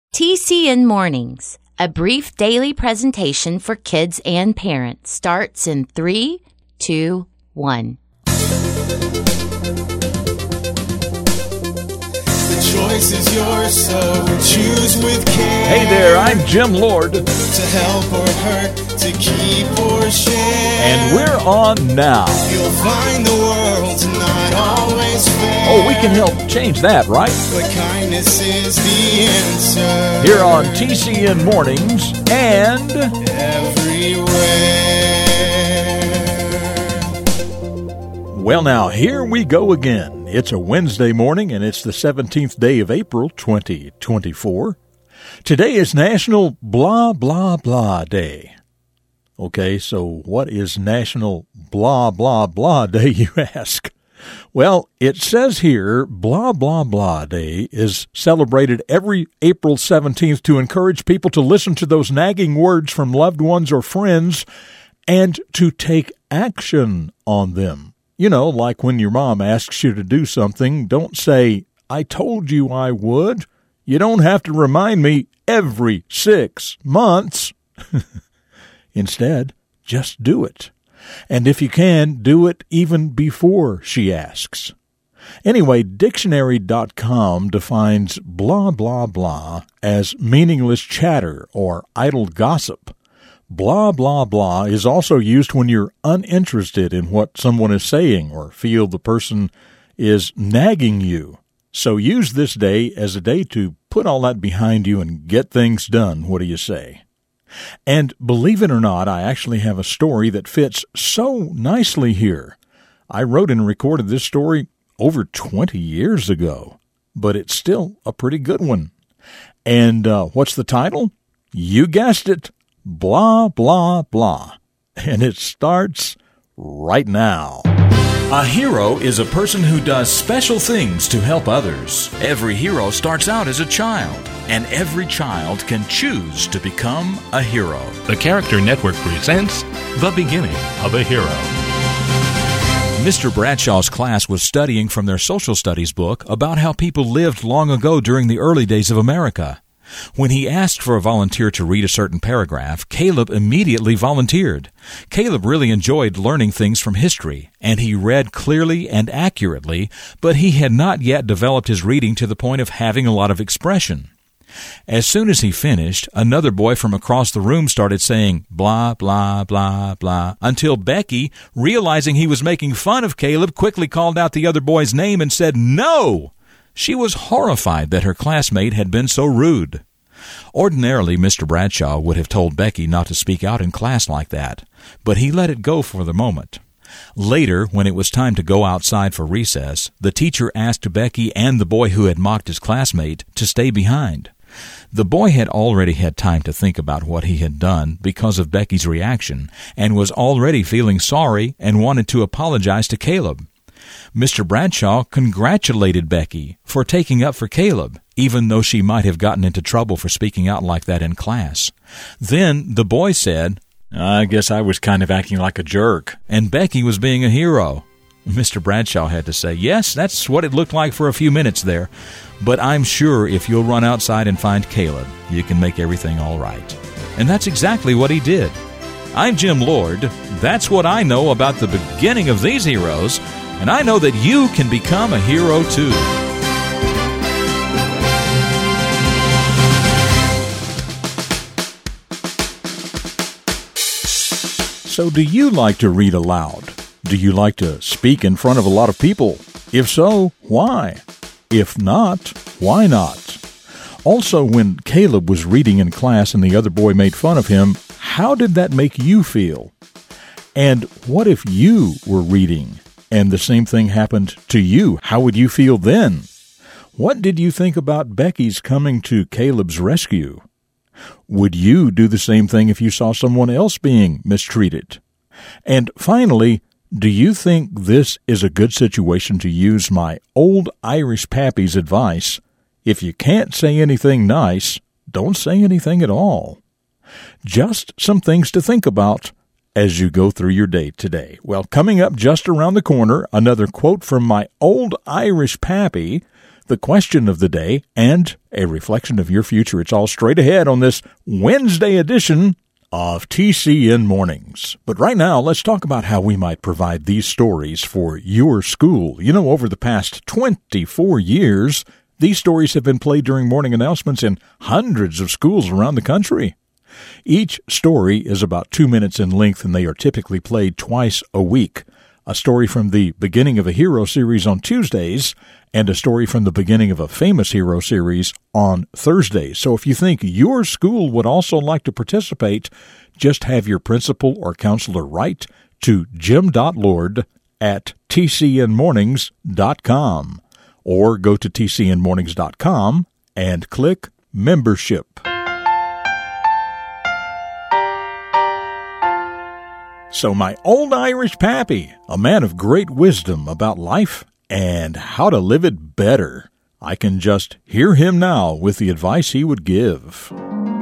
TCN Mornings, a brief daily presentation for kids and parents, starts in 3, 2, 1. Choice is yours, so choose with care. Hey there, I'm Jim Lord. To help or hurt, to keep or share. And we're on now. You'll find the world's not always fair. Oh, we can help change that, right? But kindness is the answer. Here on TCN Mornings and everywhere. Well, now, here we go again. It's a Wednesday morning, and it's the 17th day of April, 2024. Today is National Blah, Blah, Blah Day. Okay, so what is National Blah, Blah, Blah Day, you ask? Well, it says here, Blah, Blah, Blah Day is celebrated every April 17th to encourage people to listen to those nagging words from loved ones or friends and to take action on them. You know, like when your mom asks you to do something, don't say, I told you I would. You don't have to remind me every 6 months. Instead, just do it. And if you can, do it even before she asks. Anyway, dictionary.com defines blah, blah, blah as meaningless chatter or idle gossip. Blah, blah, blah is also used when you're uninterested in what someone is saying or feel the person is nagging you. So use this day as a day to put all that behind you and get things done. What do you say? And believe it or not, I actually have a story that fits so nicely here. I wrote and recorded this story over 20 years ago, but it's still a pretty good one. And what's the title? You guessed it. Blah, blah, blah. And it starts right now. A hero is a person who does special things to help others. Every hero starts out as a child, and every child can choose to become a hero. The Character Network presents The Beginning of a Hero. Mr. Bradshaw's class was studying from their social studies book about how people lived long ago during the early days of America. When he asked for a volunteer to read a certain paragraph, Caleb immediately volunteered. Caleb really enjoyed learning things from history, and he read clearly and accurately, but he had not yet developed his reading to the point of having a lot of expression. As soon as he finished, another boy from across the room started saying, blah, blah, blah, blah, until Becky, realizing he was making fun of Caleb, quickly called out the other boy's name and said, no! She was horrified that her classmate had been so rude. Ordinarily, Mr. Bradshaw would have told Becky not to speak out in class like that, but he let it go for the moment. Later, when it was time to go outside for recess, the teacher asked Becky and the boy who had mocked his classmate to stay behind. The boy had already had time to think about what he had done because of Becky's reaction, and was already feeling sorry and wanted to apologize to Caleb. Mr. Bradshaw congratulated Becky for taking up for Caleb, even though she might have gotten into trouble for speaking out like that in class. Then the boy said, I guess I was kind of acting like a jerk, and Becky was being a hero. Mr. Bradshaw had to say, yes, that's what it looked like for a few minutes there, but I'm sure if you'll run outside and find Caleb, you can make everything all right. And that's exactly what he did. I'm Jim Lord. That's what I know about the beginning of these heroes, and I know that you can become a hero too. So do you like to read aloud? Do you like to speak in front of a lot of people? If so, why? If not, why not? Also, when Caleb was reading in class and the other boy made fun of him, how did that make you feel? And what if you were reading and the same thing happened to you? How would you feel then? What did you think about Becky's coming to Caleb's rescue? Would you do the same thing if you saw someone else being mistreated? And finally, do you think this is a good situation to use my old Irish pappy's advice? If you can't say anything nice, don't say anything at all. Just some things to think about as you go through your day today. Well, coming up just around the corner, another quote from my old Irish pappy. the question of the day, and a reflection of your future. It's all straight ahead on this Wednesday edition of TCN Mornings. But right now, let's talk about how we might provide these stories for your school. You know, over the past 24 years, these stories have been played during morning announcements in hundreds of schools around the country. Each story is about 2 minutes in length, and they are typically played twice a week. A story from the beginning of a hero series on Tuesdays, and a story from the beginning of a famous hero series on Thursdays. So if you think your school would also like to participate, just have your principal or counselor write to jim.lord@tcnmornings.com, or go to tcnmornings.com and click Membership. So my old Irish pappy, a man of great wisdom about life and how to live it better. I can just hear him now with the advice he would give.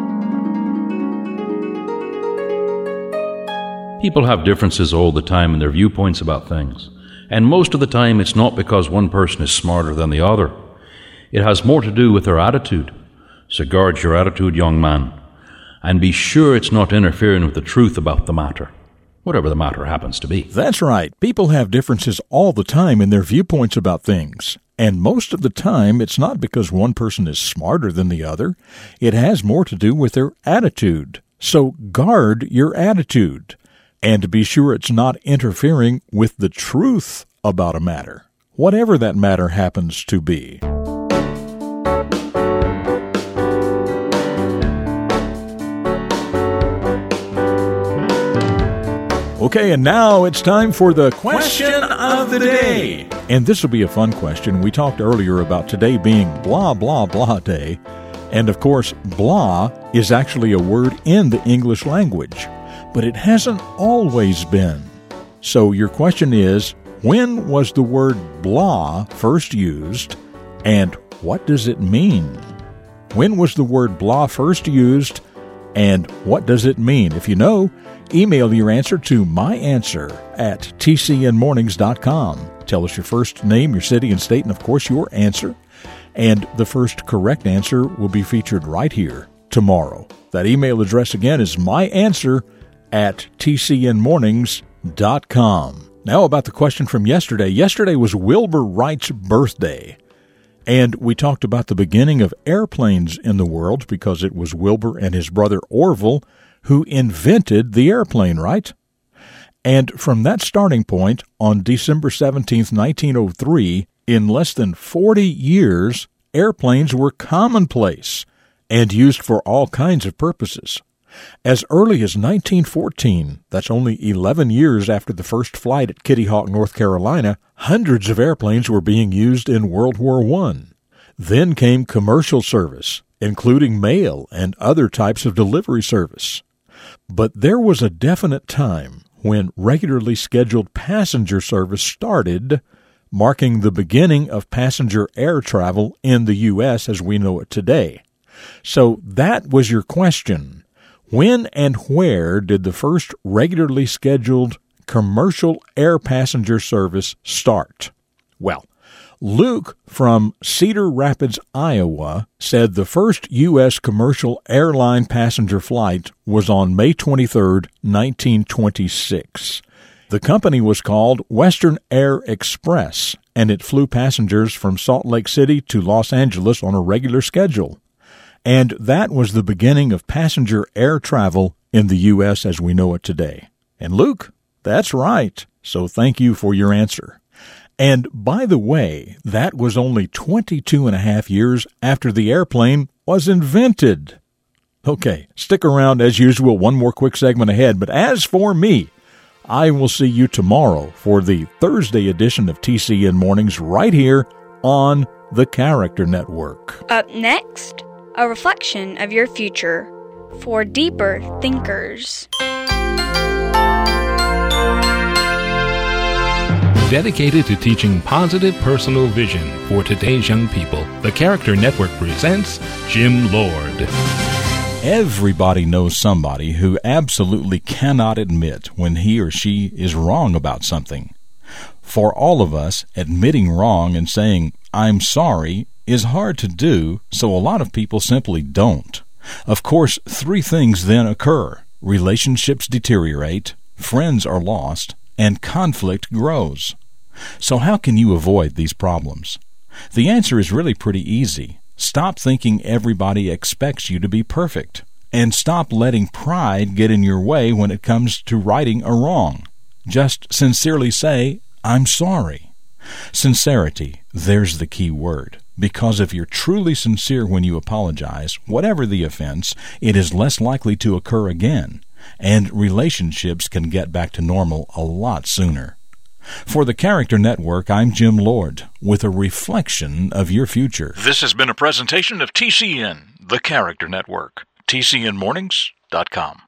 People have differences all the time in their viewpoints about things. And most of the time it's not because one person is smarter than the other. It has more to do with their attitude. So guard your attitude, young man, and be sure it's not interfering with the truth about the matter, whatever the matter happens to be. That's right. People have differences all the time in their viewpoints about things. And most of the time, it's not because one person is smarter than the other. It has more to do with their attitude. So guard your attitude. And be sure it's not interfering with the truth about a matter, whatever that matter happens to be. Okay, and now it's time for the question of the day. And this will be a fun question. We talked earlier about today being blah, blah, blah day. And of course, blah is actually a word in the English language, but it hasn't always been. So your question is, when was the word blah first used, and what does it mean? When was the word blah first used, and what does it mean? If you know, email your answer to myanswer@tcnmornings.com. Tell us your first name, your city and state, and of course your answer. And the first correct answer will be featured right here tomorrow. That email address again is myanswer@tcnmornings.com. Now about the question from yesterday. Yesterday was Wilbur Wright's birthday. And we talked about the beginning of airplanes in the world because it was Wilbur and his brother Orville who invented the airplane, right? And from that starting point, on December 17th, 1903, in less than 40 years, airplanes were commonplace and used for all kinds of purposes. As early as 1914, that's only 11 years after the first flight at Kitty Hawk, North Carolina, hundreds of airplanes were being used in World War I. Then came commercial service, including mail and other types of delivery service. But there was a definite time when regularly scheduled passenger service started, marking the beginning of passenger air travel in the U.S. as we know it today. So that was your question. When and where did the first regularly scheduled commercial air passenger service start? Well, Luke from Cedar Rapids, Iowa, said the first U.S. commercial airline passenger flight was on May 23, 1926. The company was called Western Air Express, and it flew passengers from Salt Lake City to Los Angeles on a regular schedule. And that was the beginning of passenger air travel in the U.S. as we know it today. And Luke, that's right. So thank you for your answer. And by the way, that was only 22 and a half years after the airplane was invented. Okay, stick around as usual, one more quick segment ahead. But as for me, I will see you tomorrow for the Thursday edition of TCN Mornings right here on the Character Network. Up next, a reflection of your future for deeper thinkers. Dedicated to teaching positive personal vision for today's young people, the Character Network presents Jim Lord. Everybody knows somebody who absolutely cannot admit when he or she is wrong about something. For all of us, admitting wrong and saying, "I'm sorry," is hard to do, so a lot of people simply don't. Of course, 3 things then occur. Relationships deteriorate, friends are lost, and conflict grows. So how can you avoid these problems? The answer is really pretty easy. Stop thinking everybody expects you to be perfect, and stop letting pride get in your way when it comes to righting a wrong. Just sincerely say, "I'm sorry." Sincerity, there's the key word. Because if you're truly sincere when you apologize, whatever the offense, it is less likely to occur again, and relationships can get back to normal a lot sooner. For the Character Network, I'm Jim Lord, with a reflection of your future. This has been a presentation of TCN, the Character Network. TCNmornings.com.